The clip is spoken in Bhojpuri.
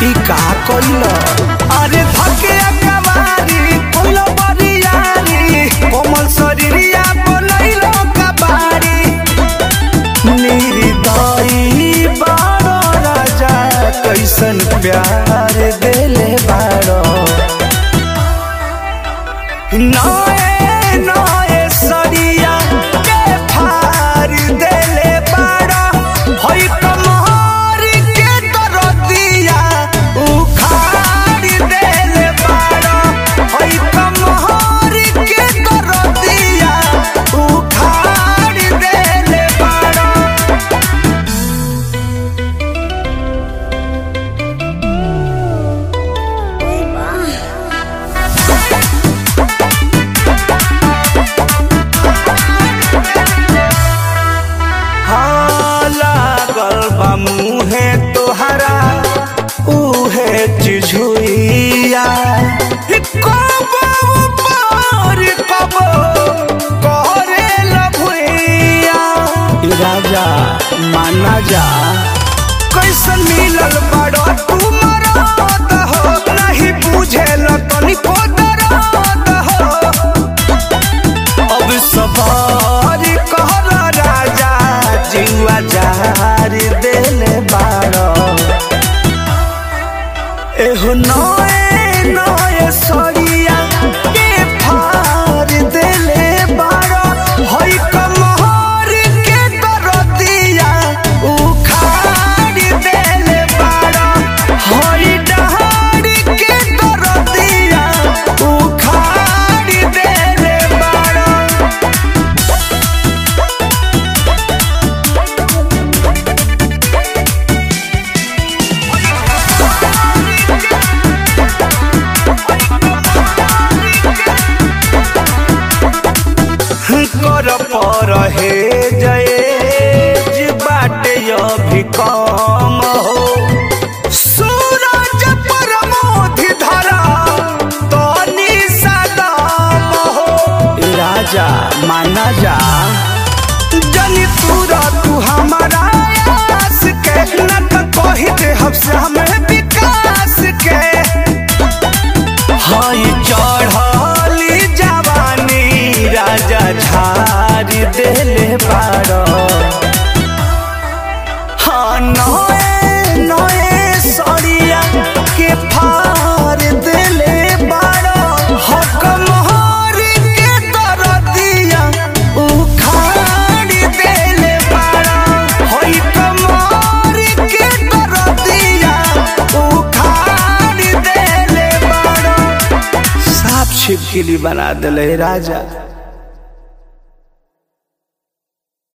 ई का कइलो अरे धके कवारी कोइलो बरियारी कोमल शरीरिया बोलैलो कबाड़ी निर्दयी बारो राजा कैसन प्यार देले बारो नए नए सरिया के फार देले बारो होई कमहर के दरदिया उखाड़ देले बारो होई कमहर के दरदिया उखाड़ देले बारो लागल बा मुहे तोहरा उहे चिझुइया कबो ऊपर कबो करे लभुइया राजा माना जा कैसन मिलल बड़ो तू मरद हो नहीं बुझेल तनिको दर्द हो अब सवार कहल राजा जिवा जार देले बारो एहो नए नए सरिया के फार देले बारो होई कमहर के दरदिया उखाड़ देले बारो होई डहार के दरदिया उखाड़ देले बारो कर पर हे जय बाटे अभी कम हो सूरज पर मोधि धरा तनी सदम हो राजा माना जा जनी तूरा तू हमारा आस के न त कहि दे हमसे हमें विकास के हई चढ़ली जवानी राजा झाड़ देले बारो हाँ नए नए सरिया के फार देले बारो हक मोहर के दरदिया उखाड़ देले बारो होई कमहर के दरदिया उखाड़ देले बारो साफ छिपकली बना देले राजा।